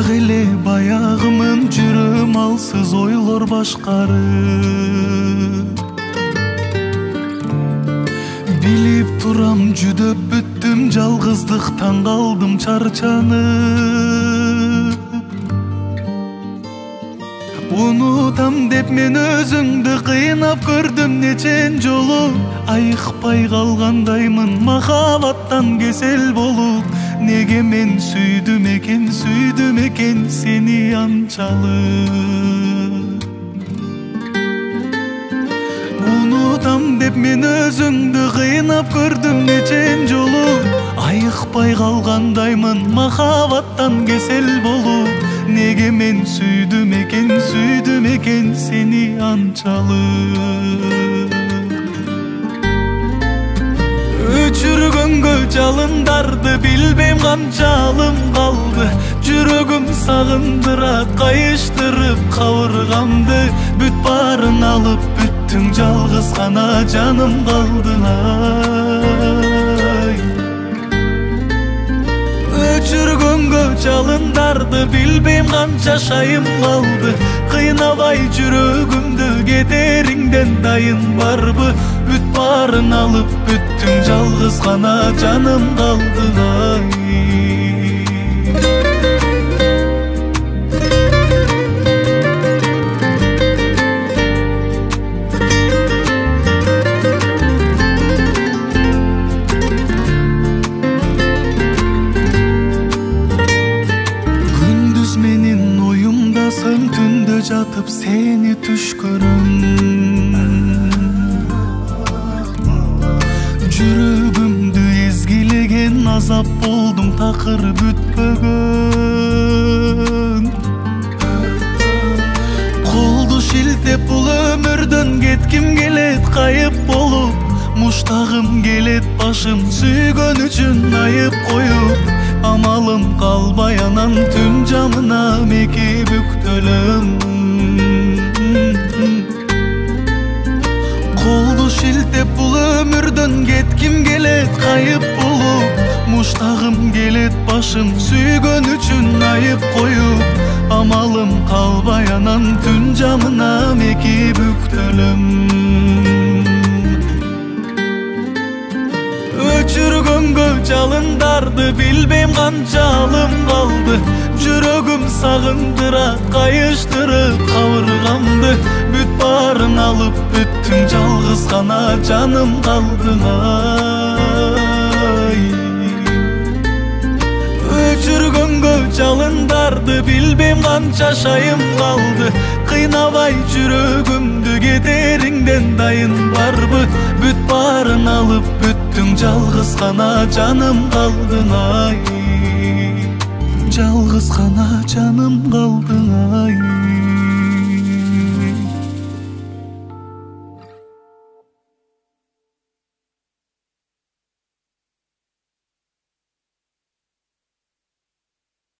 эле баягымын жүрөм алсыз ойлор башкарып. Билип турам жүдөп бүттүм жалгыздыктан калдым чарчанып. Унутам деп мен өзүңдү кыйнап көрдүм нечен жолу. Айыкпай калгандаймын махабаттан кесел болуп. Неге мен сүйдүм экен сени анчалык. Унутам деп мен өзүңдү кыйнап көрдүм нечен жолу. Айыкпай калгандаймын махабаттан кесел болуп. Неге мен сүйдүм экен сени анчалык. Өчүргөнгө жалындарды билбейм канчалым калды. Жүрөгүм сагындырат кайыштырып кабыргамды. Бүт баарын алып бүттүң жалгыз гана жаным калды. Өчүргөнгө жалындарды билбейм канча шайым калды. Кыйнабай жүрөгүмдү кетериңден дайын барбы? Бүт баарын алып бүттүң жалгыз гана жаным калды. Күндүз менин оюмдасың, түндө жатып сени түш көрөм. Жүрөгүмдү эзгилеген азап болдуң такыр бүтпөгөн. Колду шилтеп бул өмүрдөн кетким келет кайып болуп. Муштагым келет башым сүйгөн үчүн айып коюп. Амалым калбай анан түн жамына меки бүктөлөм. Колду шилтеп бул өмүрдөн кетким келет кайып болуп. Муштагым келет башым сүйгөн үчүн айып коюп. Амалым калбай анан түн жамына меки бүктөлөм. Өчүргөнгө жалындарды билбейм канчалым калды. Жүрөгүм сагындырат кайыштырып кабыргамды. Бүт баарын алып бүттүң жалгыз гана жаным калды. Өчүргөнгө жалындарды билбейм канча шайым калды. Кыйнабай жүрөгүмдү кетериңден дайын барбы? Бүт баарын алып бүттүң жалгыз гана жаным калды. Жалгыз гана жаным калды.